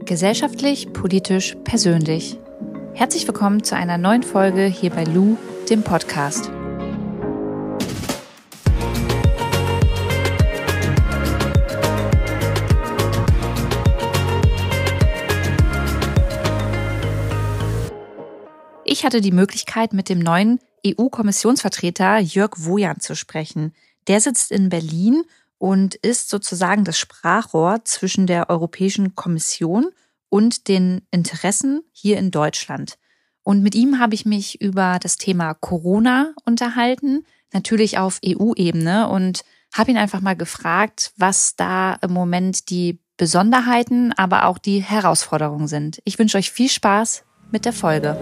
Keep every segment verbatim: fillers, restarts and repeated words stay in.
Gesellschaftlich, politisch, persönlich. Herzlich willkommen zu einer neuen Folge hier bei Lou, dem Podcast. Ich hatte die Möglichkeit, mit dem neuen E U-Kommissionsvertreter Jörg Wojan zu sprechen. Der sitzt in Berlin und ist sozusagen das Sprachrohr zwischen der Europäischen Kommission und den Interessen hier in Deutschland. Und mit ihm habe ich mich über das Thema Corona unterhalten, natürlich auf E U-Ebene, und habe ihn einfach mal gefragt, was da im Moment die Besonderheiten, aber auch die Herausforderungen sind. Ich wünsche euch viel Spaß mit der Folge.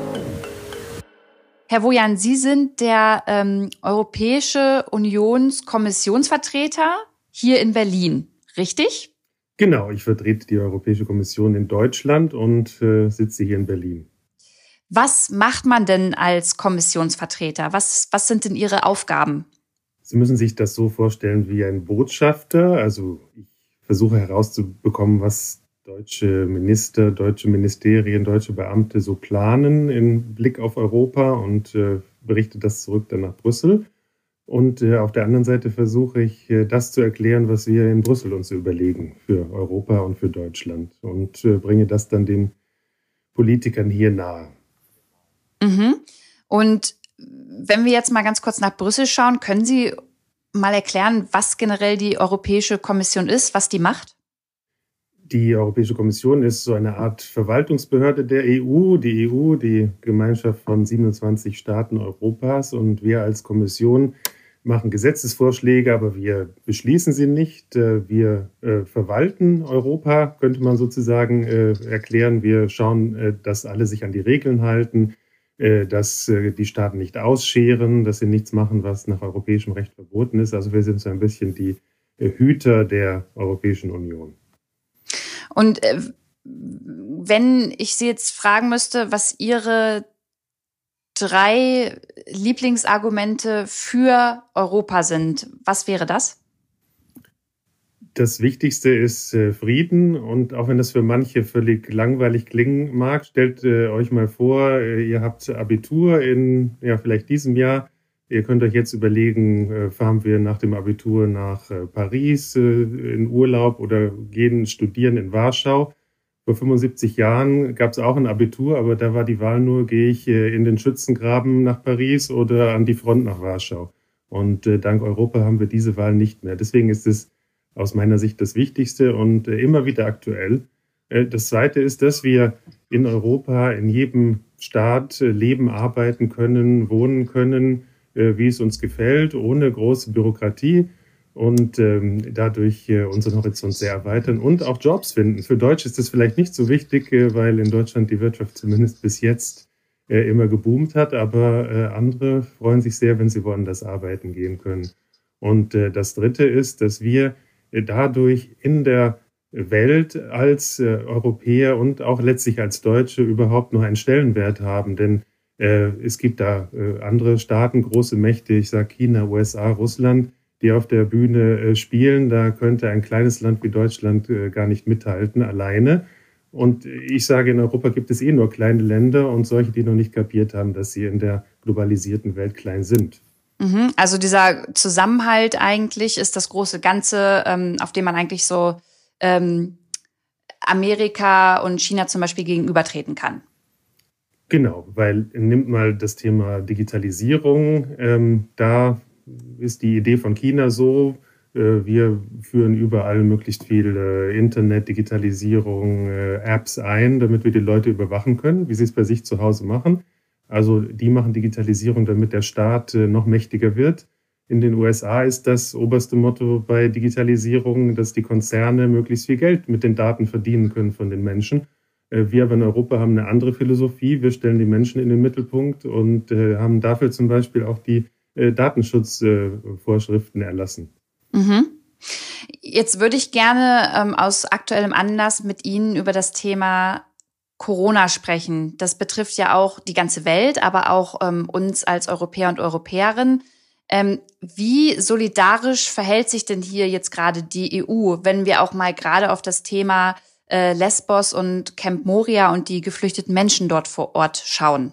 Herr Wojan, Sie sind der ähm, Europäische Unionskommissionsvertreter hier in Berlin, richtig? Genau, ich vertrete die Europäische Kommission in Deutschland und äh, sitze hier in Berlin. Was macht man denn als Kommissionsvertreter? Was, was sind denn Ihre Aufgaben? Sie müssen sich das so vorstellen wie ein Botschafter. Also ich versuche herauszubekommen, was deutsche Minister, deutsche Ministerien, deutsche Beamte so planen im Blick auf Europa und äh, berichte das zurück dann nach Brüssel. Und äh, auf der anderen Seite versuche ich, äh, das zu erklären, was wir in Brüssel uns überlegen für Europa und für Deutschland, und äh, bringe das dann den Politikern hier nahe. Mhm. Und wenn wir jetzt mal ganz kurz nach Brüssel schauen, können Sie mal erklären, was generell die Europäische Kommission ist, was die macht? Die Europäische Kommission ist so eine Art Verwaltungsbehörde der E U, die E U, die Gemeinschaft von siebenundzwanzig Staaten Europas. Und wir als Kommission machen Gesetzesvorschläge, aber wir beschließen sie nicht. Wir äh, verwalten Europa, könnte man sozusagen äh, erklären. Wir schauen, äh, dass alle sich an die Regeln halten, äh, dass äh, die Staaten nicht ausscheren, dass sie nichts machen, was nach europäischem Recht verboten ist. Also wir sind so ein bisschen die äh, Hüter der Europäischen Union. Und äh, wenn ich Sie jetzt fragen müsste, was Ihre drei Lieblingsargumente für Europa sind, was wäre das? Das Wichtigste ist äh, Frieden, und auch wenn das für manche völlig langweilig klingen mag, stellt äh, euch mal vor, äh, ihr habt Abitur in ja vielleicht diesem Jahr. Ihr könnt euch jetzt überlegen, äh, fahren wir nach dem Abitur nach äh, Paris äh, in Urlaub oder gehen studieren in Warschau. Vor fünfundsiebzig Jahren gab es auch ein Abitur, aber da war die Wahl nur, gehe ich äh, in den Schützengraben nach Paris oder an die Front nach Warschau. Und äh, dank Europa haben wir diese Wahl nicht mehr. Deswegen ist es aus meiner Sicht das Wichtigste und äh, immer wieder aktuell. Äh, das Zweite ist, dass wir in Europa in jedem Staat äh, leben, arbeiten können, wohnen können, wie es uns gefällt, ohne große Bürokratie, und ähm, dadurch äh, unseren Horizont sehr erweitern und auch Jobs finden. Für Deutsche ist das vielleicht nicht so wichtig, äh, weil in Deutschland die Wirtschaft zumindest bis jetzt äh, immer geboomt hat, aber äh, andere freuen sich sehr, wenn sie woanders arbeiten gehen können. Und äh, das Dritte ist, dass wir äh, dadurch in der Welt als äh, Europäer und auch letztlich als Deutsche überhaupt noch einen Stellenwert haben, denn es gibt da andere Staaten, große Mächte, ich sage China, U S A, Russland, die auf der Bühne spielen. Da könnte ein kleines Land wie Deutschland gar nicht mithalten, alleine. Und ich sage, in Europa gibt es eh nur kleine Länder und solche, die noch nicht kapiert haben, dass sie in der globalisierten Welt klein sind. Mhm. Also dieser Zusammenhalt eigentlich ist das große Ganze, auf dem man eigentlich so Amerika und China zum Beispiel gegenübertreten kann. Genau, weil nimmt mal das Thema Digitalisierung. Ähm, da ist die Idee von China so, äh, wir führen überall möglichst viel äh, Internet, Digitalisierung, äh, Apps ein, damit wir die Leute überwachen können, wie sie es bei sich zu Hause machen. Also die machen Digitalisierung, damit der Staat äh, noch mächtiger wird. In den U S A ist das oberste Motto bei Digitalisierung, dass die Konzerne möglichst viel Geld mit den Daten verdienen können von den Menschen. Wir aber in Europa haben eine andere Philosophie. Wir stellen die Menschen in den Mittelpunkt und äh, haben dafür zum Beispiel auch die äh, Datenschutzvorschriften äh, erlassen. Mhm. Jetzt würde ich gerne ähm, aus aktuellem Anlass mit Ihnen über das Thema Corona sprechen. Das betrifft ja auch die ganze Welt, aber auch ähm, uns als Europäer und Europäerinnen. Ähm, wie solidarisch verhält sich denn hier jetzt gerade die E U, wenn wir auch mal gerade auf das Thema äh, Lesbos und Camp Moria und die geflüchteten Menschen dort vor Ort schauen?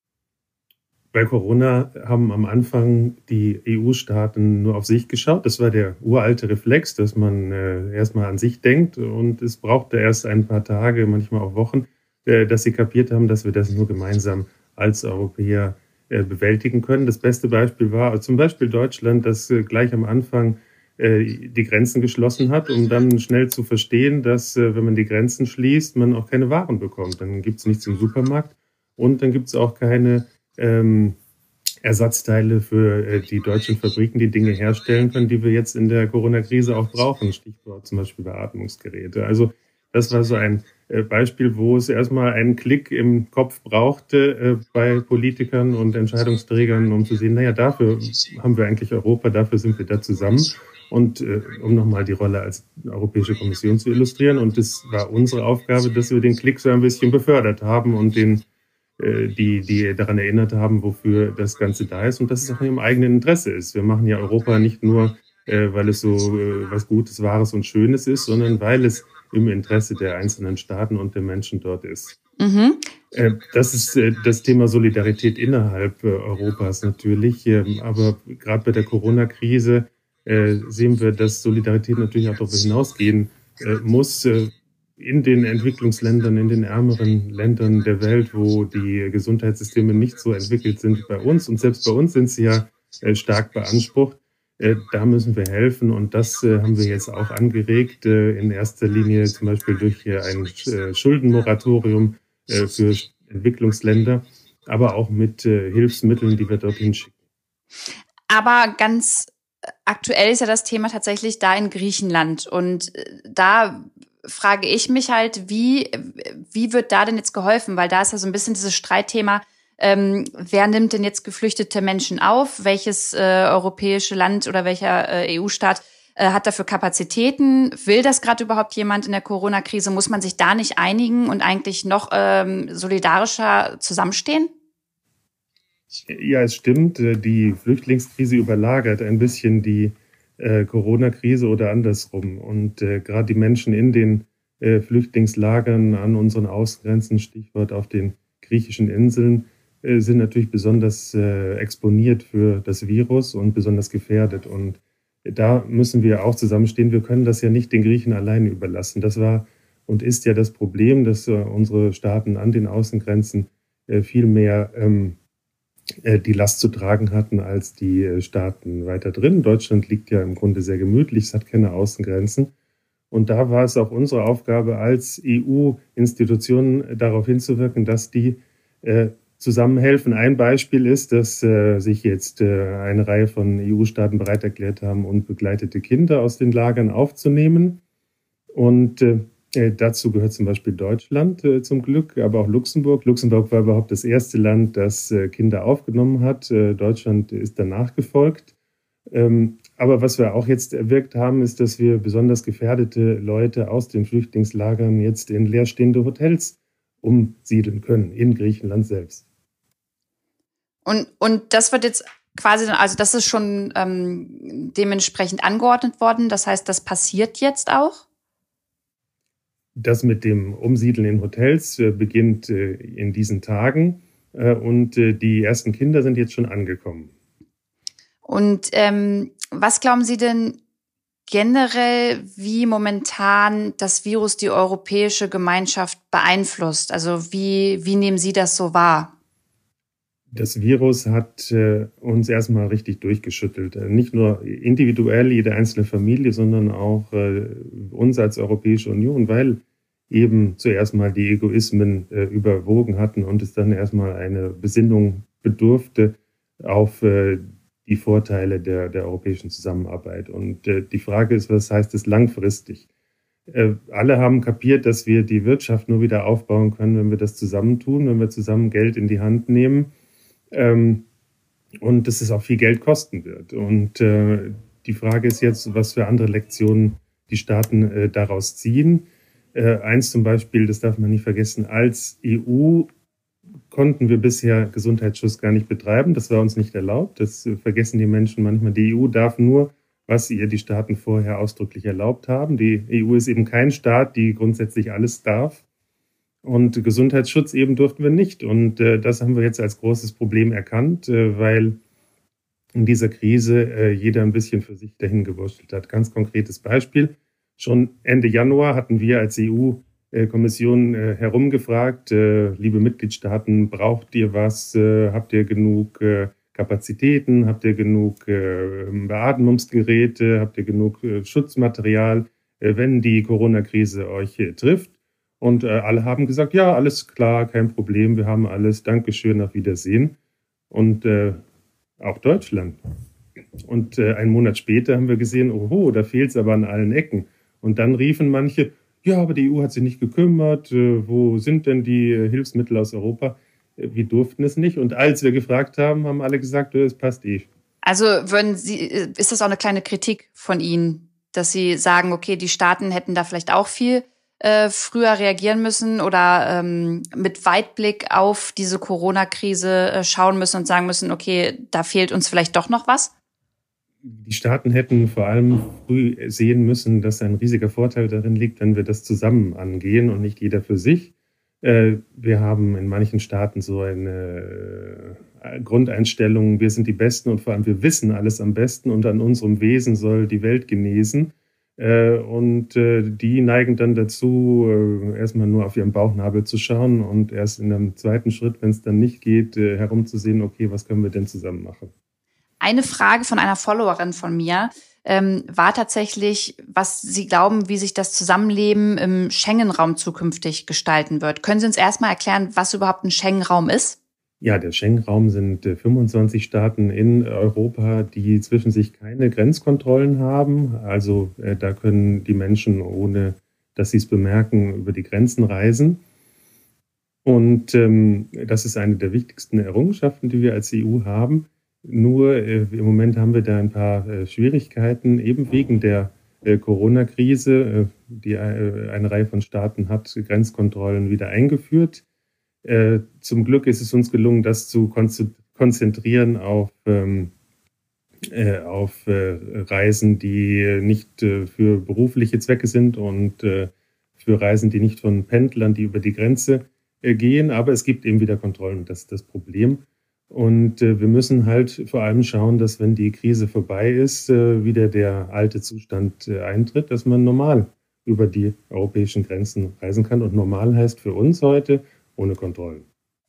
Bei Corona haben am Anfang die E U-Staaten nur auf sich geschaut. Das war der uralte Reflex, dass man äh, erstmal an sich denkt. Und es brauchte erst ein paar Tage, manchmal auch Wochen, äh, dass sie kapiert haben, dass wir das nur gemeinsam als Europäer äh, bewältigen können. Das beste Beispiel war zum Beispiel Deutschland, das äh, gleich am Anfang äh, die Grenzen geschlossen hat, um dann schnell zu verstehen, dass, äh, wenn man die Grenzen schließt, man auch keine Waren bekommt. Dann gibt es nichts im Supermarkt und dann gibt es auch keine Ähm, Ersatzteile für äh, die deutschen Fabriken, die Dinge herstellen können, die wir jetzt in der Corona-Krise auch brauchen. Stichwort zum Beispiel Beatmungsgeräte. Also das war so ein äh, Beispiel, wo es erstmal einen Klick im Kopf brauchte äh, bei Politikern und Entscheidungsträgern, um zu sehen, naja, dafür haben wir eigentlich Europa, dafür sind wir da zusammen. Und äh, um nochmal die Rolle als Europäische Kommission zu illustrieren. Und es war unsere Aufgabe, dass wir den Klick so ein bisschen befördert haben und den Die, die daran erinnert haben, wofür das Ganze da ist und dass es auch in ihrem eigenen Interesse ist. Wir machen ja Europa nicht nur, äh, weil es so äh, was Gutes, Wahres und Schönes ist, sondern weil es im Interesse der einzelnen Staaten und der Menschen dort ist. Mhm. Äh, das ist äh, das Thema Solidarität innerhalb äh, Europas natürlich. Äh, aber gerade bei der Corona-Krise äh, sehen wir, dass Solidarität natürlich auch darüber hinausgehen äh, muss. Äh, in den Entwicklungsländern, in den ärmeren Ländern der Welt, wo die Gesundheitssysteme nicht so entwickelt sind wie bei uns. Und selbst bei uns sind sie ja äh, stark beansprucht. Äh, da müssen wir helfen. Und das äh, haben wir jetzt auch angeregt, äh, in erster Linie zum Beispiel durch äh, ein äh, Schuldenmoratorium äh, für Entwicklungsländer, aber auch mit äh, Hilfsmitteln, die wir dorthin schicken. Aber ganz aktuell ist ja das Thema tatsächlich da in Griechenland. Und da frage ich mich halt, wie, wie wird da denn jetzt geholfen? Weil da ist ja so ein bisschen dieses Streitthema, ähm, wer nimmt denn jetzt geflüchtete Menschen auf? Welches äh, europäische Land oder welcher äh, E U-Staat äh, hat dafür Kapazitäten? Will das gerade überhaupt jemand in der Corona-Krise? Muss man sich da nicht einigen und eigentlich noch ähm, solidarischer zusammenstehen? Ja, es stimmt. Die Flüchtlingskrise überlagert ein bisschen die äh, Corona-Krise oder andersrum. Und äh, gerade die Menschen in den äh, Flüchtlingslagern an unseren Außengrenzen, Stichwort auf den griechischen Inseln, äh, sind natürlich besonders äh, exponiert für das Virus und besonders gefährdet. Und da müssen wir auch zusammenstehen. Wir können das ja nicht den Griechen alleine überlassen. Das war und ist ja das Problem, dass äh, unsere Staaten an den Außengrenzen äh, viel mehr ähm, die Last zu tragen hatten als die Staaten weiter drin. Deutschland liegt ja im Grunde sehr gemütlich, es hat keine Außengrenzen. Und da war es auch unsere Aufgabe als E U-Institutionen darauf hinzuwirken, dass die äh, zusammenhelfen. Ein Beispiel ist, dass äh, sich jetzt äh, eine Reihe von E U-Staaten bereit erklärt haben, unbegleitete Kinder aus den Lagern aufzunehmen. Und äh, Äh, dazu gehört zum Beispiel Deutschland äh, zum Glück, aber auch Luxemburg. Luxemburg war überhaupt das erste Land, das äh, Kinder aufgenommen hat. Äh, Deutschland ist danach gefolgt. Ähm, aber was wir auch jetzt erwirkt haben, ist, dass wir besonders gefährdete Leute aus den Flüchtlingslagern jetzt in leerstehende Hotels umsiedeln können, in Griechenland selbst. Und, und das wird jetzt quasi, also das ist schon ähm, dementsprechend angeordnet worden. Das heißt, das passiert jetzt auch? Das mit dem Umsiedeln in Hotels äh, beginnt äh, in diesen Tagen äh, und äh, die ersten Kinder sind jetzt schon angekommen. Und ähm, was glauben Sie denn generell, wie momentan das Virus die europäische Gemeinschaft beeinflusst? Also wie, wie nehmen Sie das so wahr? Das Virus hat äh, uns erstmal richtig durchgeschüttelt. Äh, nicht nur individuell, jede einzelne Familie, sondern auch äh, uns als Europäische Union, weil eben zuerst mal die Egoismen äh, überwogen hatten und es dann erstmal eine Besinnung bedurfte auf äh, die Vorteile der, der europäischen Zusammenarbeit. Und äh, die Frage ist, was heißt es langfristig? Äh, alle haben kapiert, dass wir die Wirtschaft nur wieder aufbauen können, wenn wir das zusammentun, wenn wir zusammen Geld in die Hand nehmen. Ähm, und dass es auch viel Geld kosten wird. Und äh, die Frage ist jetzt, was für andere Lektionen die Staaten äh, daraus ziehen. Äh, eins zum Beispiel, das darf man nicht vergessen, als E U konnten wir bisher Gesundheitsschutz gar nicht betreiben. Das war uns nicht erlaubt. Das äh, vergessen die Menschen manchmal. Die E U darf nur was ihr die Staaten vorher ausdrücklich erlaubt haben. Die E U ist eben kein Staat, die grundsätzlich alles darf. Und Gesundheitsschutz eben durften wir nicht. Und äh, das haben wir jetzt als großes Problem erkannt, äh, weil in dieser Krise äh, jeder ein bisschen für sich dahin gewurschtelt hat. Ganz konkretes Beispiel. Schon Ende Januar hatten wir als E U-Kommission äh, herumgefragt, äh, liebe Mitgliedstaaten, braucht ihr was? Äh, habt ihr genug äh, Kapazitäten? Habt ihr genug äh, Beatmungsgeräte? Habt ihr genug äh, Schutzmaterial, äh, wenn die Corona-Krise euch äh, trifft? Und äh, alle haben gesagt, ja, alles klar, kein Problem, wir haben alles, Dankeschön, auf Wiedersehen. Und äh, auch Deutschland. Und äh, einen Monat später haben wir gesehen, oho, da fehlt es aber an allen Ecken. Und dann riefen manche, ja, aber die E U hat sich nicht gekümmert, äh, wo sind denn die äh, Hilfsmittel aus Europa? Äh, wir durften es nicht. Und als wir gefragt haben, haben alle gesagt, äh, es passt eh. Also würden Sie, ist das auch eine kleine Kritik von Ihnen, dass Sie sagen, okay, die Staaten hätten da vielleicht auch viel äh, früher reagieren müssen oder ähm, mit Weitblick auf diese Corona-Krise äh, schauen müssen und sagen müssen, okay, da fehlt uns vielleicht doch noch was? Die Staaten hätten vor allem früh sehen müssen, dass ein riesiger Vorteil darin liegt, wenn wir das zusammen angehen und nicht jeder für sich. Äh, wir haben in manchen Staaten so eine äh, Grundeinstellung, wir sind die Besten und vor allem wir wissen alles am besten und an unserem Wesen soll die Welt genesen. Und die neigen dann dazu, erstmal nur auf ihren Bauchnabel zu schauen und erst in einem zweiten Schritt, wenn es dann nicht geht, herumzusehen, okay, was können wir denn zusammen machen? Eine Frage von einer Followerin von mir ähm, war tatsächlich, was Sie glauben, wie sich das Zusammenleben im Schengen-Raum zukünftig gestalten wird. Können Sie uns erstmal erklären, was überhaupt ein Schengen-Raum ist? Ja, der Schengen-Raum sind fünfundzwanzig Staaten in Europa, die zwischen sich keine Grenzkontrollen haben. Also äh, da können die Menschen, ohne dass sie es bemerken, über die Grenzen reisen. Und ähm, das ist eine der wichtigsten Errungenschaften, die wir als E U haben. Nur äh, im Moment haben wir da ein paar äh, Schwierigkeiten, eben wegen der äh, Corona-Krise. Äh, die, äh, eine Reihe von Staaten hat Grenzkontrollen wieder eingeführt. Äh, zum Glück ist es uns gelungen, das zu konzentrieren auf, ähm, äh, auf äh, Reisen, die nicht äh, für berufliche Zwecke sind und äh, für Reisen, die nicht von Pendlern, die über die Grenze äh, gehen. Aber es gibt eben wieder Kontrollen, das ist das Problem. Und äh, wir müssen halt vor allem schauen, dass wenn die Krise vorbei ist, äh, wieder der alte Zustand äh, eintritt, dass man normal über die europäischen Grenzen reisen kann. Und normal heißt für uns heute, ohne Kontrollen.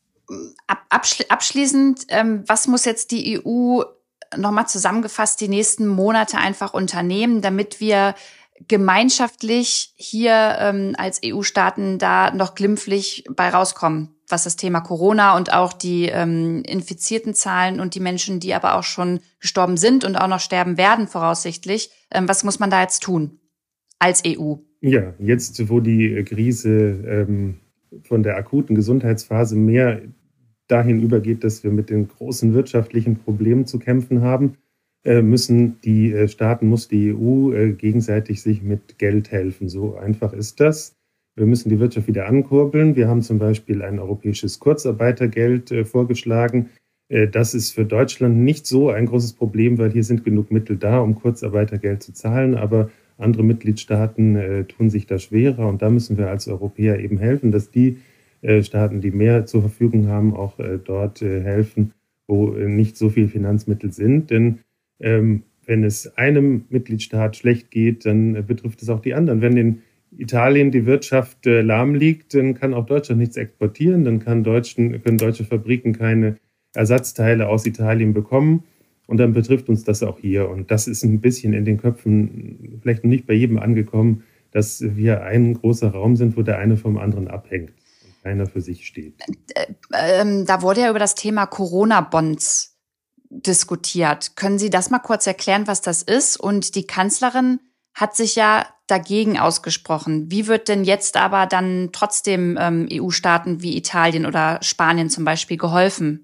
Abschließend, ähm, was muss jetzt die E U nochmal zusammengefasst die nächsten Monate einfach unternehmen, damit wir gemeinschaftlich hier ähm, als E U-Staaten da noch glimpflich bei rauskommen, was das Thema Corona und auch die ähm, infizierten Zahlen und die Menschen, die aber auch schon gestorben sind und auch noch sterben werden voraussichtlich. Ähm, was muss man da jetzt tun als E U? Ja, jetzt, wo die Krise ähm, von der akuten Gesundheitsphase mehr dahin übergeht, dass wir mit den großen wirtschaftlichen Problemen zu kämpfen haben, müssen die Staaten, muss die E U gegenseitig sich mit Geld helfen. So einfach ist das. Wir müssen die Wirtschaft wieder ankurbeln. Wir haben zum Beispiel ein europäisches Kurzarbeitergeld vorgeschlagen. Das ist für Deutschland nicht so ein großes Problem, weil hier sind genug Mittel da, um Kurzarbeitergeld zu zahlen. Aber andere Mitgliedstaaten äh, tun sich da schwerer und da müssen wir als Europäer eben helfen, dass die äh, Staaten, die mehr zur Verfügung haben, auch äh, dort äh, helfen, wo äh, nicht so viel Finanzmittel sind. Denn ähm, wenn es einem Mitgliedstaat schlecht geht, dann äh, betrifft es auch die anderen. Wenn in Italien die Wirtschaft äh, lahm liegt, dann kann auch Deutschland nichts exportieren, dann kann Deutschen, können deutsche Fabriken keine Ersatzteile aus Italien bekommen. Und dann betrifft uns das auch hier. Und das ist ein bisschen in den Köpfen vielleicht noch nicht bei jedem angekommen, dass wir ein großer Raum sind, wo der eine vom anderen abhängt und keiner für sich steht. Ähm, da wurde ja über das Thema Corona-Bonds diskutiert. Können Sie das mal kurz erklären, was das ist? Und die Kanzlerin hat sich ja dagegen ausgesprochen. Wie wird denn jetzt aber dann trotzdem ähm, E U-Staaten wie Italien oder Spanien zum Beispiel geholfen?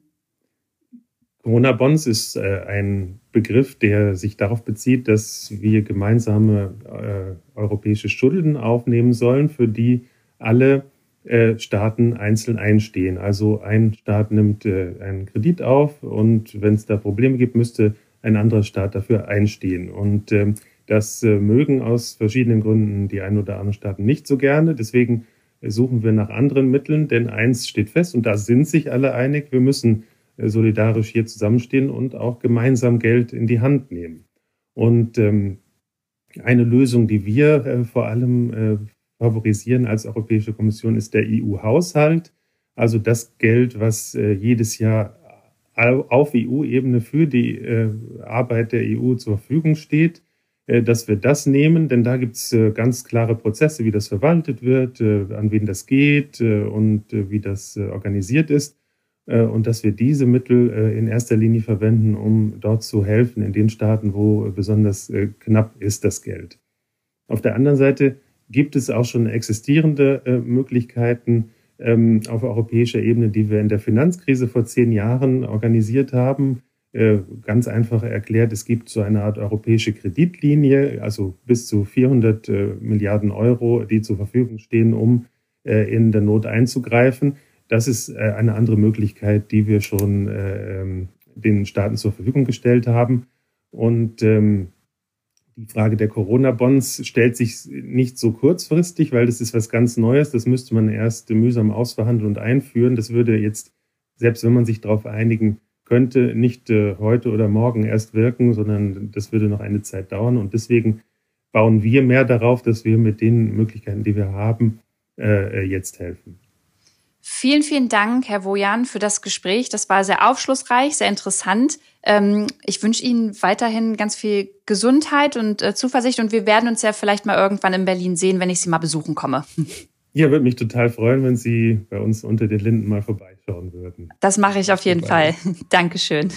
Corona-Bonds ist äh, ein Begriff, der sich darauf bezieht, dass wir gemeinsame äh, europäische Schulden aufnehmen sollen, für die alle äh, Staaten einzeln einstehen. Also ein Staat nimmt äh, einen Kredit auf und wenn es da Probleme gibt, müsste ein anderer Staat dafür einstehen. Und ähm, das äh, mögen aus verschiedenen Gründen die ein oder anderen Staaten nicht so gerne. Deswegen suchen wir nach anderen Mitteln, denn eins steht fest, und da sind sich alle einig, wir müssen äh, solidarisch hier zusammenstehen und auch gemeinsam Geld in die Hand nehmen. Und ähm, eine Lösung, die wir äh, vor allem äh, favorisieren als Europäische Kommission, ist der E U-Haushalt. Also das Geld, was äh, jedes Jahr auf E U-Ebene für die äh, Arbeit der E U zur Verfügung steht, äh, dass wir das nehmen, denn da gibt es äh, ganz klare Prozesse, wie das verwaltet wird, äh, an wen das geht äh, und äh, wie das äh, organisiert ist. Äh, und dass wir diese Mittel äh, in erster Linie verwenden, um dort zu helfen, in den Staaten, wo äh, besonders äh, knapp ist das Geld. Auf der anderen Seite gibt es auch schon existierende äh, Möglichkeiten, auf europäischer Ebene, die wir in der Finanzkrise vor zehn Jahren organisiert haben. Ganz einfach erklärt, es gibt so eine Art europäische Kreditlinie, also bis zu vierhundert Milliarden Euro, die zur Verfügung stehen, um in der Not einzugreifen. Das ist eine andere Möglichkeit, die wir schon den Staaten zur Verfügung gestellt haben. Und die Frage der Corona-Bonds stellt sich nicht so kurzfristig, weil das ist was ganz Neues. Das müsste man erst mühsam ausverhandeln und einführen. Das würde jetzt, selbst wenn man sich darauf einigen könnte, nicht äh, heute oder morgen erst wirken, sondern das würde noch eine Zeit dauern. Und deswegen bauen wir mehr darauf, dass wir mit den Möglichkeiten, die wir haben, äh, jetzt helfen. Vielen, vielen Dank, Herr Wojan, für das Gespräch. Das war sehr aufschlussreich, sehr interessant. Ich wünsche Ihnen weiterhin ganz viel Gesundheit und Zuversicht. Und wir werden uns ja vielleicht mal irgendwann in Berlin sehen, wenn ich Sie mal besuchen komme. Ja, würde mich total freuen, wenn Sie bei uns unter den Linden mal vorbeischauen würden. Das mache ich auf jeden Fall. Dankeschön.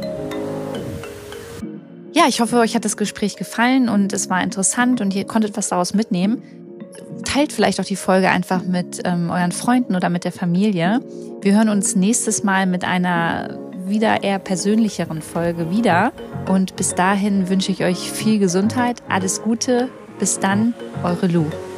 Ja, ich hoffe, euch hat das Gespräch gefallen und es war interessant und ihr konntet was daraus mitnehmen. Teilt vielleicht auch die Folge einfach mit ähm, euren Freunden oder mit der Familie. Wir hören uns nächstes Mal mit einer wieder eher persönlicheren Folge wieder. Und bis dahin wünsche ich euch viel Gesundheit, alles Gute. Bis dann, eure Lu.